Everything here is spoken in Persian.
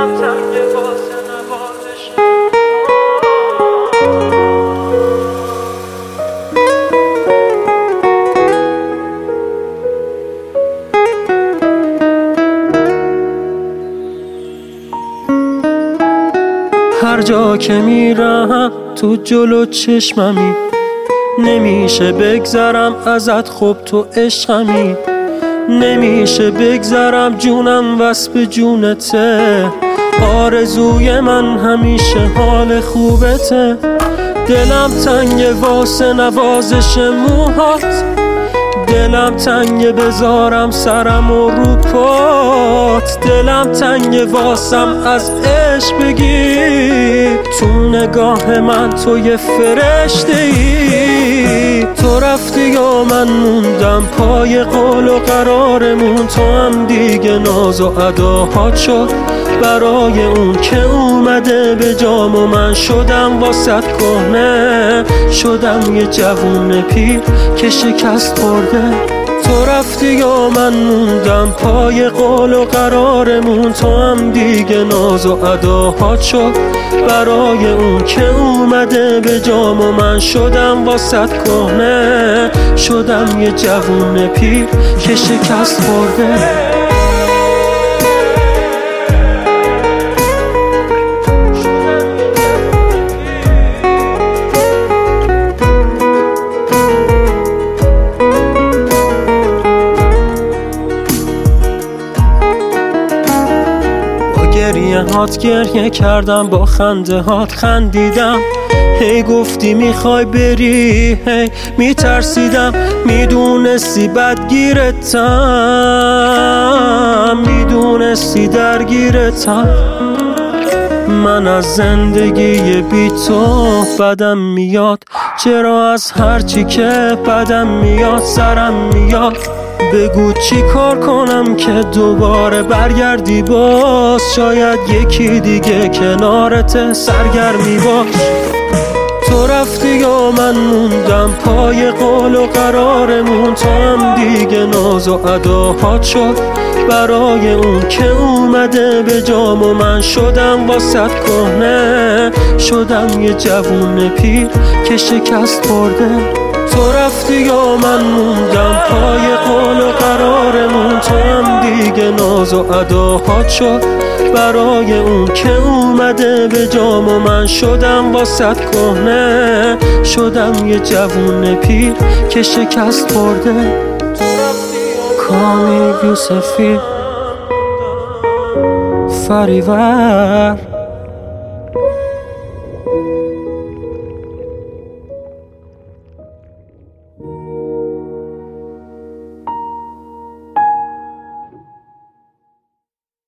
دلم تنگه واسه نوازش. هر جا که میرم تو جلو چشممی، نمیشه بگذرم ازت، خب تو عشقمی. نمیشه بگذرم جونم وصف جونته، آرزوی من همیشه حال خوبته. دلم تنگه واسه نوازش موهات، دلم تنگه بذارم سرم و رو پات. دلم تنگه واسم از عشق بگی، تو نگاه من تو یه فرشته ای. تو رفتی و من موندم پای قول و قرارمون، تو هم دیگه ناز و اداهات شد برای اون که اومده به جام و من شدم واسط کهنه. شدم یه جوون پیر که شکست خورده. تو رفتی و من موندم پای قول و قرارمون، تو هم دیگه ناز و اداهات شد برای اون که اومده به جام و من شدم واسط کهنه. شدم یه جوون پیر که شکست خورده. گریه هات گریه کردم، با خنده هات خندیدم. هی گفتی میخوای بری، هی میترسیدم. میدونستی بدگیرتم، میدونستی درگیرتم. من از زندگی بی تو بدم میاد، چرا از هرچی که بدم میاد سرم میاد. بگو چی کار کنم که دوباره برگردی باز، شاید یکی دیگه کنارت سرگرمی باش. تو رفتی و من موندم پای قول و قرارمون، تو هم دیگه ناز و اداهات شد برای اون که اومده به جام و من شدم واسط کهنه. شدم یه جوون پیر که شکست خورده. تو رفتی و من موندم پای قول و قرارمون، تو هم دیگه ناز و اداهات شد برای اون که اومده به جام و من شدم واسط کهنه. شدم یه جوون پیر که شکست خورده. کامی یوسفی فریور